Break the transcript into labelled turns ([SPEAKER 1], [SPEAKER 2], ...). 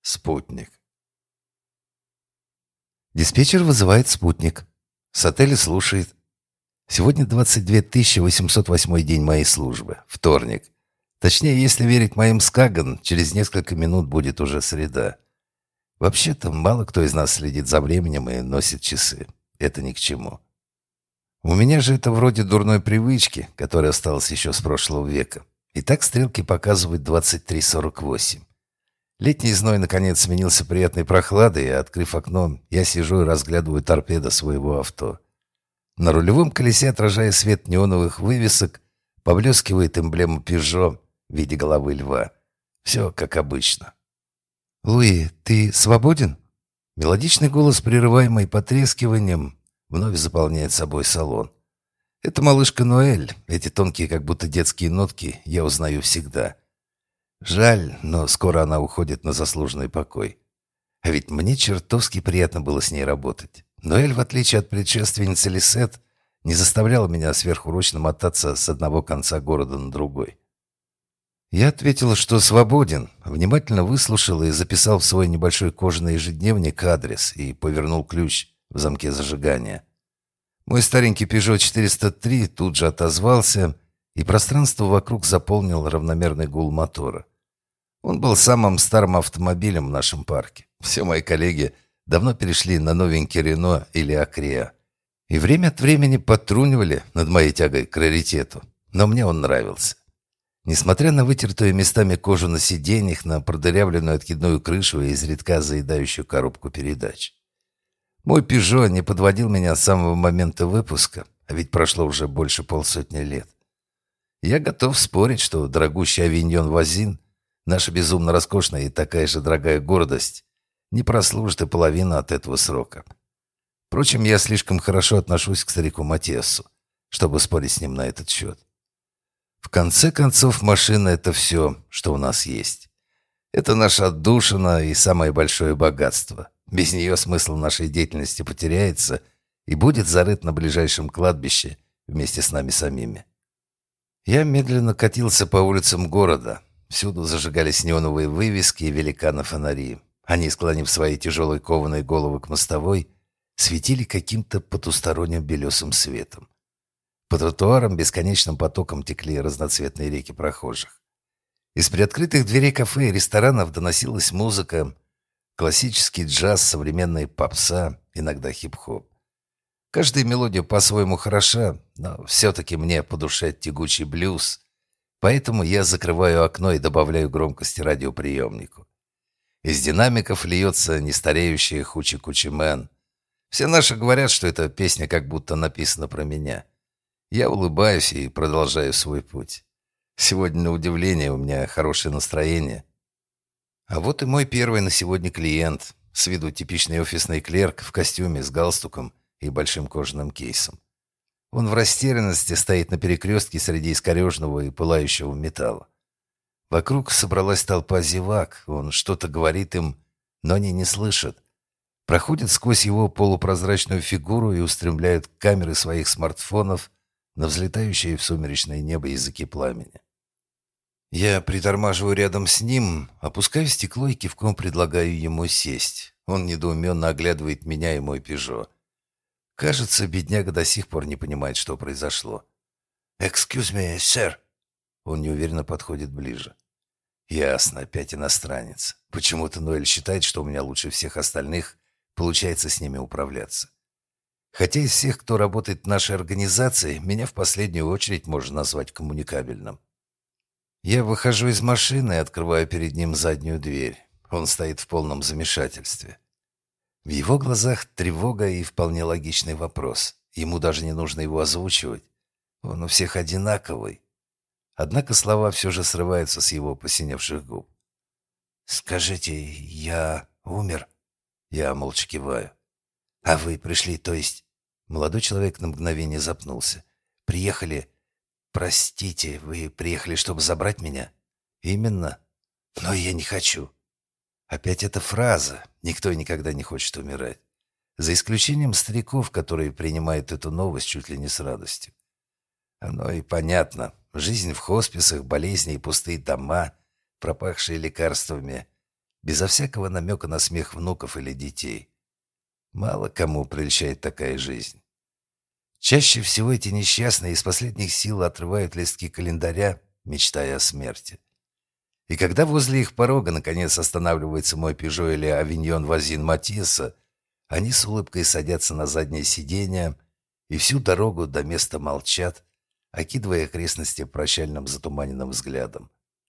[SPEAKER 1] Спутник. Диспетчер вызывает спутник. С отеля слушает. Сегодня 22 808 день моей службы. Вторник. Точнее, если верить моим скаган, через несколько минут будет уже среда. Вообще-то, мало кто из нас следит за временем и носит часы. Это ни к чему. У меня же это вроде дурной привычки, которая осталась еще с прошлого века. И так стрелки показывают 23:48. Летний зной наконец сменился приятной прохладой, и, открыв окно, я сижу и разглядываю торпедо своего авто. На рулевом колесе, отражая свет неоновых вывесок, поблескивает эмблема «Пежо» в виде головы льва. Все как обычно. «Луи, ты свободен?» Мелодичный голос, прерываемый потрескиванием, вновь заполняет собой салон. Это малышка Ноэль. Эти тонкие, как будто детские нотки, я узнаю всегда. Жаль, но скоро она уходит на заслуженный покой. А ведь мне чертовски приятно было с ней работать. Ноэль, в отличие от предшественницы Лисет, не заставляла меня сверхурочно мотаться с одного конца города на другой. Я ответил, что свободен, внимательно выслушал и записал в свой небольшой кожаный ежедневник адрес и повернул ключ в замке зажигания. Мой старенький Peugeot 403 тут же отозвался, и пространство вокруг заполнил равномерный гул мотора. Он был самым старым автомобилем в нашем парке. Все мои коллеги давно перешли на новенький Рено или Акреа. И время от времени подтрунивали над моей тягой к раритету. Но мне он нравился. Несмотря на вытертую местами кожу на сиденьях, на продырявленную откидную крышу и изредка заедающую коробку передач. Мой Peugeot не подводил меня с самого момента выпуска, а ведь прошло уже больше полсотни лет. Я готов спорить, что дорогущий авиньон Вазин, наша безумно роскошная и такая же дорогая гордость, не прослужит и половину от этого срока. Впрочем, я слишком хорошо отношусь к старику Матиасу, чтобы спорить с ним на этот счет. В конце концов, машина — это все, что у нас есть. Это наша отдушина и самое большое богатство. Без нее смысл нашей деятельности потеряется и будет зарыт на ближайшем кладбище вместе с нами самими. Я медленно катился по улицам города. Всюду зажигались неоновые вывески и великаны-фонари. Они, склонив свои тяжелые кованые головы к мостовой, светили каким-то потусторонним белесым светом. По тротуарам бесконечным потоком текли разноцветные реки прохожих. Из приоткрытых дверей кафе и ресторанов доносилась музыка, классический джаз, современная попса, иногда хип-хоп. Каждая мелодия по-своему хороша, но все-таки мне по душе тягучий блюз, поэтому я закрываю окно и добавляю громкости радиоприемнику. Из динамиков льется нестареющая Хучи-Кучи Мэн. Все наши говорят, что эта песня как будто написана про меня. Я улыбаюсь и продолжаю свой путь. Сегодня, на удивление, у меня хорошее настроение. А вот и мой первый на сегодня клиент. С виду типичный офисный клерк в костюме с галстуком и большим кожаным кейсом. Он в растерянности стоит на перекрестке среди искореженного и пылающего металла. Вокруг собралась толпа зевак. Он что-то говорит им, но они не слышат. Проходят сквозь его полупрозрачную фигуру и устремляют камеры своих смартфонов на взлетающие в сумеречное небо языки пламени. Я притормаживаю рядом с ним, опускаю стекло и кивком предлагаю ему сесть. Он недоуменно оглядывает меня и мой Peugeot. Кажется, бедняга до сих пор не понимает, что произошло. «Excuse me, sir». Он неуверенно подходит ближе. Ясно, опять иностранец. Почему-то Ноэль считает, что у меня лучше всех остальных получается с ними управляться. Хотя из всех, кто работает в нашей организации, меня в последнюю очередь можно назвать коммуникабельным. Я выхожу из машины и открываю перед ним заднюю дверь. Он стоит в полном замешательстве. В его глазах тревога и вполне логичный вопрос. Ему даже не нужно его озвучивать. Он у всех одинаковый. Однако слова все же срываются с его посиневших губ. «Скажите, я умер?» Я молча киваю. «А вы пришли, то есть...» Молодой человек на мгновение запнулся. «Приехали... Простите, вы приехали, чтобы забрать меня?» «Именно. Но я не хочу». Опять эта фраза. Никто и никогда не хочет умирать. За исключением стариков, которые принимают эту новость чуть ли не с радостью. Оно и понятно. Жизнь в хосписах, болезни и пустые дома, пропахшие лекарствами. безо всякого намека на смех внуков или детей. Мало кому прельщает такая жизнь. Чаще всего эти несчастные из последних сил отрывают листки календаря, мечтая о смерти. И когда возле их порога наконец останавливается мой «Пежо» или «Авиньон Вазин Матисса», они с улыбкой садятся на заднее сиденье и всю дорогу до места молчат, окидывая окрестности прощальным затуманенным взглядом.